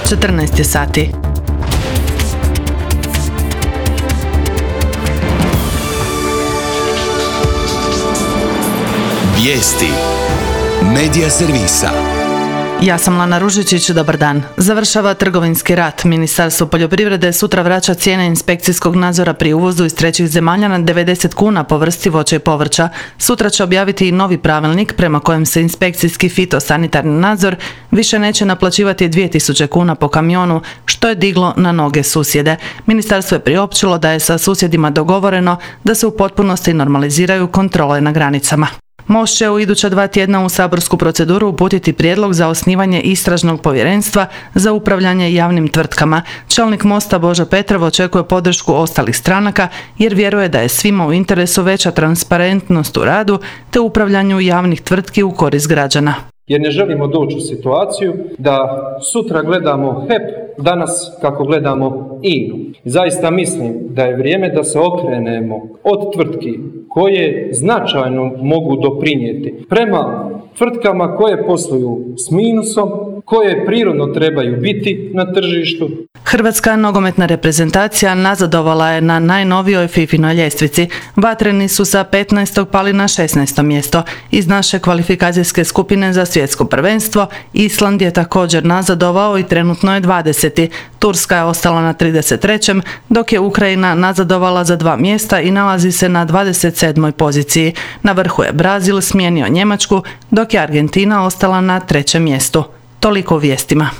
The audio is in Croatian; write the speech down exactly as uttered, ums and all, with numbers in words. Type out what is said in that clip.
četrnaest je sati. Vijesti Medija servisa. Ja sam Lana Ružičić, dobar dan. Završava trgovinski rat. Ministarstvo poljoprivrede sutra vraća cijene inspekcijskog nadzora pri uvozu iz trećih zemalja na devedeset kuna po vrsti voća i povrća. Sutra će objaviti i novi pravilnik prema kojem se inspekcijski fitosanitarni nadzor više neće naplaćivati dvije tisuće kuna po kamionu, što je diglo na noge susjede. Ministarstvo je priopćilo da je sa susjedima dogovoreno da se u potpunosti normaliziraju kontrole na granicama. Most će u iduća dva tjedna u saborsku proceduru uputiti prijedlog za osnivanje istražnog povjerenstva za upravljanje javnim tvrtkama. Čelnik Mosta Božo Petrov očekuje podršku ostalih stranaka jer vjeruje da je svima u interesu veća transparentnost u radu te upravljanju javnih tvrtki u korist građana. Jer ne želimo doći u situaciju da sutra gledamo H E P, danas kako gledamo I N A. Zaista mislim da je vrijeme da se okrenemo od tvrtki koje značajno mogu doprinijeti prema tvrtkama koje posluju s minusom, koje prirodno trebaju biti na tržištu. Hrvatska nogometna reprezentacija nazadovala je na najnovijoj fifinoj ljestvici. Vatreni su sa petnaestog pali na šesnaesto mjesto. Iz naše kvalifikacijske skupine za svjetsko prvenstvo Island je također nazadovao i trenutno je dvadeseti. Turska je ostala na trideset trećem dok je Ukrajina nazadovala za dva mjesta i nalazi se na dvadeset sedmoj poziciji. Na vrhu je Brazil smijenio Njemačku, dok je Argentina ostala na trećem mjestu. Toliko u vijestima.